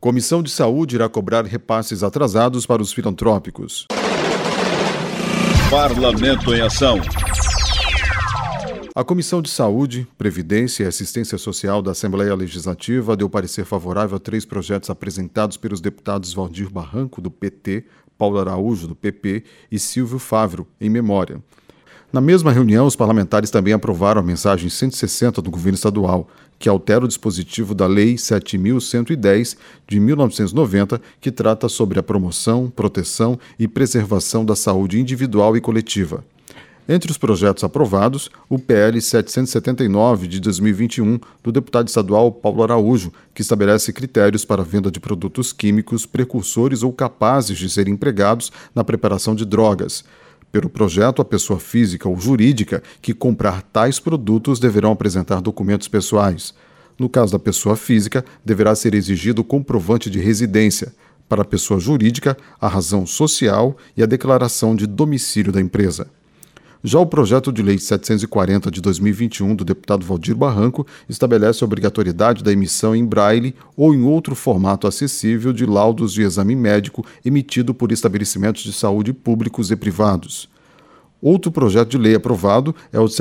Comissão de Saúde irá cobrar repasses atrasados para os filantrópicos. Parlamento em Ação. A Comissão de Saúde, Previdência e Assistência Social da Assembleia Legislativa deu parecer favorável a 3 projetos apresentados pelos deputados Valdir Barranco, do PT, Paulo Araújo, do PP e Silvio Fávero, em memória. Na mesma reunião, os parlamentares também aprovaram a mensagem 160 do governo estadual, que altera o dispositivo da Lei 7.110, de 1990, que trata sobre a promoção, proteção e preservação da saúde individual e coletiva. Entre os projetos aprovados, o PL 779, de 2021, do deputado estadual Paulo Araújo, que estabelece critérios para a venda de produtos químicos, precursores ou capazes de serem empregados na preparação de drogas. Pelo projeto, a pessoa física ou jurídica que comprar tais produtos deverão apresentar documentos pessoais. No caso da pessoa física, deverá ser exigido o comprovante de residência. Para a pessoa jurídica, a razão social e a declaração de domicílio da empresa. Já o projeto de lei 740 de 2021 do deputado Valdir Barranco estabelece a obrigatoriedade da emissão em braille ou em outro formato acessível de laudos de exame médico emitido por estabelecimentos de saúde públicos e privados. Outro projeto de lei aprovado é o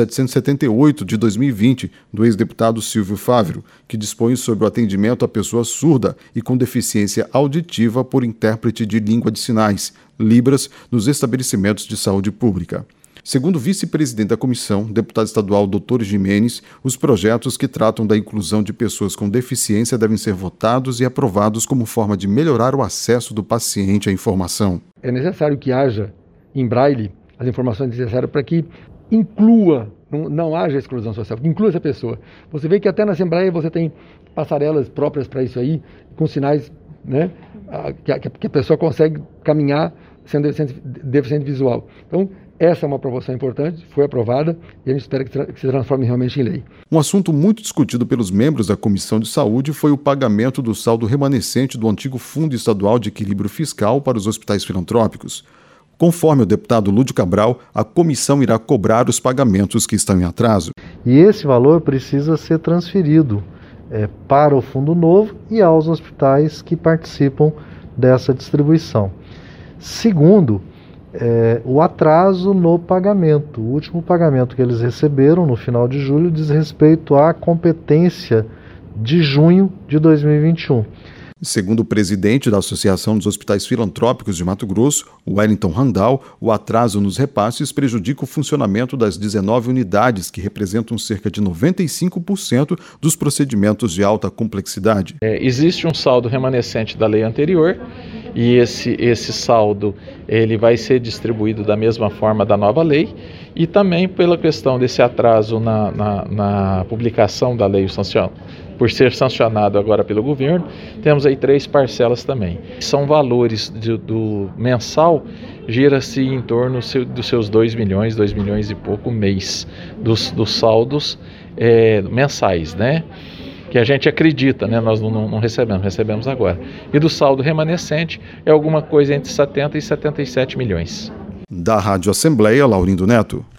778 de 2020 do ex-deputado Silvio Fávero, que dispõe sobre o atendimento à pessoa surda e com deficiência auditiva por intérprete de língua de sinais, Libras, nos estabelecimentos de saúde pública. Segundo o vice-presidente da comissão, deputado estadual Dr. Jimenez, os projetos que tratam da inclusão de pessoas com deficiência devem ser votados e aprovados como forma de melhorar o acesso do paciente à informação. É necessário que haja em braille as informações necessárias para que inclua, não haja exclusão social, que inclua essa pessoa. Você vê que até na Assembleia você tem passarelas próprias para isso aí, com sinais, né, que a pessoa consegue caminhar sendo deficiente visual. Então, essa é uma aprovação importante, foi aprovada e a gente espera que se transforme realmente em lei. Um assunto muito discutido pelos membros da Comissão de Saúde foi o pagamento do saldo remanescente do antigo Fundo Estadual de Equilíbrio Fiscal para os hospitais filantrópicos. Conforme o deputado Lúdio Cabral, a comissão irá cobrar os pagamentos que estão em atraso. E esse valor precisa ser transferido para o Fundo Novo e aos hospitais que participam dessa distribuição. Segundo, o atraso no pagamento. O último pagamento que eles receberam no final de julho diz respeito à competência de junho de 2021. Segundo o presidente da Associação dos Hospitais Filantrópicos de Mato Grosso, Wellington Randall, o atraso nos repasses prejudica o funcionamento das 19 unidades, que representam cerca de 95% dos procedimentos de alta complexidade. Existe um saldo remanescente da lei anterior e esse saldo ele vai ser distribuído da mesma forma da nova lei e também pela questão desse atraso na publicação da lei por ser sancionado agora pelo governo, temos aí 3 parcelas também. São valores do mensal, gira-se em torno dos seus 2 milhões e pouco mês, dos saldos mensais, né? Que a gente acredita, né? Nós não recebemos agora. E do saldo remanescente é alguma coisa entre 70 e 77 milhões. Da Rádio Assembleia, Laurindo Neto.